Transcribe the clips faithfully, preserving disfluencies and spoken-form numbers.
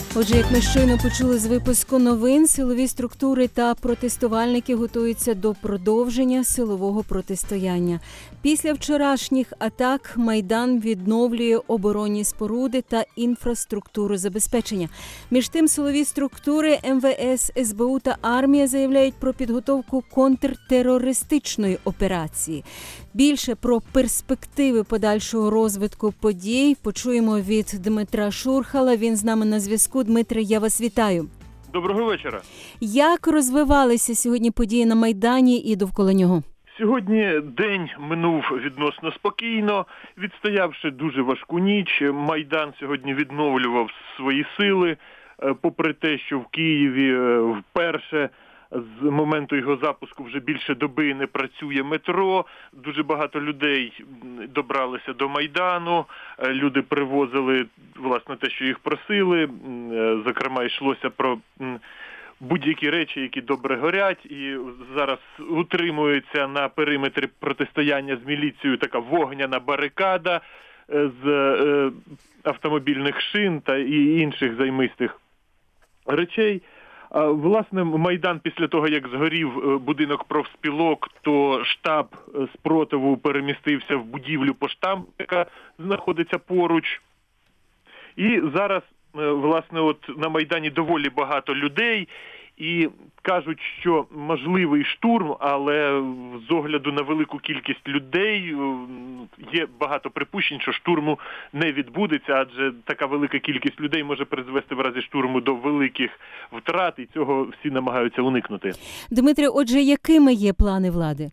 Отже, як ми щойно почули з випуску новин, силові структури та протестувальники готуються до продовження силового протистояння. Після вчорашніх атак Майдан відновлює оборонні споруди та інфраструктуру забезпечення. Між тим, силові структури ем ве ес, ес бе у та армія заявляють про підготовку контртерористичної операції. Більше про перспективи подальшого розвитку подій почуємо від Дмитра Шурхала. Він з нами на зв'язку. Дмитре, я вас вітаю. Доброго вечора. Як розвивалися сьогодні події на Майдані і довкола нього? Сьогодні день минув відносно спокійно, відстоявши дуже важку ніч. Майдан сьогодні відновлював свої сили, попри те, що в Києві вперше з моменту його запуску вже більше доби не працює метро. Дуже багато людей добралися до Майдану. Люди привозили, власне, те, що їх просили. Зокрема, йшлося про будь-які речі, які добре горять. І зараз утримується на периметрі протистояння з міліцією така вогняна барикада з автомобільних шин та і інших займистих речей. Власне, Майдан після того, як згорів будинок профспілок, то штаб спротиву перемістився в будівлю поштампу, яка знаходиться поруч. І зараз, власне, от на Майдані доволі багато людей. І кажуть, що можливий штурм, але з огляду на велику кількість людей є багато припущень, що штурму не відбудеться, адже така велика кількість людей може призвести в разі штурму до великих втрат, і цього всі намагаються уникнути. Дмитре, отже, якими є плани влади?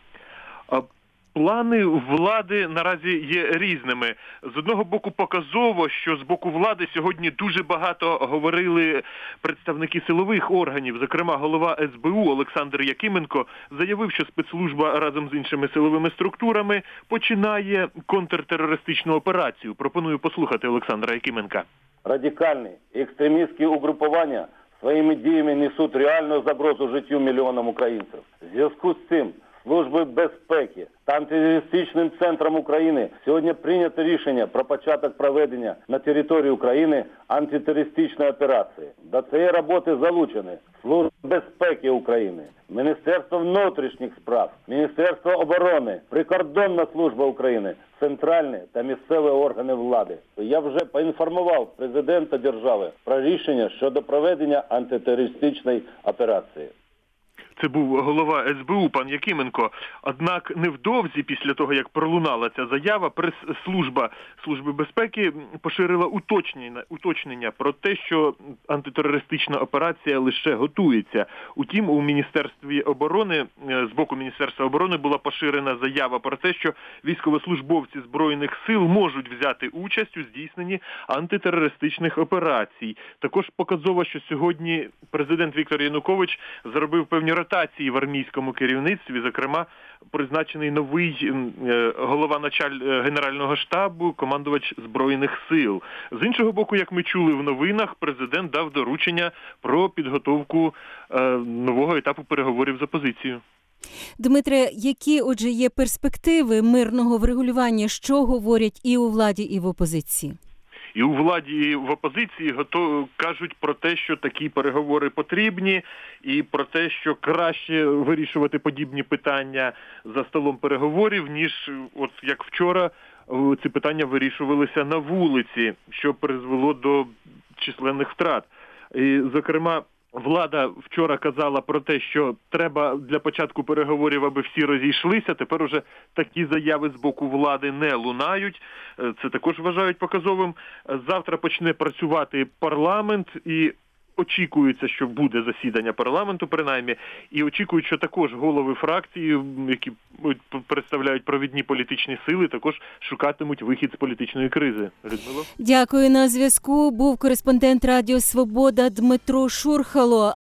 Плани влади наразі є різними. З одного боку показово, що з боку влади сьогодні дуже багато говорили представники силових органів. Зокрема, голова ес бе у Олександр Якименко заявив, що спецслужба разом з іншими силовими структурами починає контртерористичну операцію. Пропоную послухати Олександра Якименка. Радикальні екстремістські угрупування своїми діями несуть реальну загрозу життю мільйонам українців. В зв'язку з цим Служби безпеки та антитерористичним центром України сьогодні прийнято рішення про початок проведення на території України антитерористичної операції. До цієї роботи залучені Служба безпеки України, Міністерство внутрішніх справ, Міністерство оборони, Прикордонна служба України, центральні та місцеві органи влади. Я вже поінформував президента держави про рішення щодо проведення антитерористичної операції. Це був голова ес бе у пан Якименко. Однак невдовзі після того, як пролунала ця заява, прес-служба Служби безпеки поширила уточнення, уточнення про те, що антитерористична операція лише готується. Утім, у Міністерстві оборони, з боку Міністерства оборони була поширена заява про те, що військовослужбовці Збройних сил можуть взяти участь у здійсненні антитерористичних операцій. Також показово, що сьогодні президент Віктор Янукович зробив певні ротації в армійському керівництві, зокрема, призначений новий голова началь... Генерального штабу, командувач Збройних сил. З іншого боку, як ми чули в новинах, президент дав доручення про підготовку е, нового етапу переговорів з опозицією. Дмитре, які, отже, є перспективи мирного врегулювання, що говорять і у владі, і в опозиції? І у владі, і в опозиції готов... кажуть про те, що такі переговори потрібні, і про те, що краще вирішувати подібні питання за столом переговорів, ніж, от як вчора, ці питання вирішувалися на вулиці, що призвело до численних втрат. І, зокрема, влада вчора казала про те, що треба для початку переговорів, аби всі розійшлися. Тепер уже такі заяви з боку влади не лунають. Це також вважають показовим. Завтра почне працювати парламент і очікується, що буде засідання парламенту, принаймні, і очікують, що також голови фракції, які представляють провідні політичні сили, також шукатимуть вихід з політичної кризи. Людмило? Дякую. На зв'язку був кореспондент Радіо Свобода Дмитро Шурхало.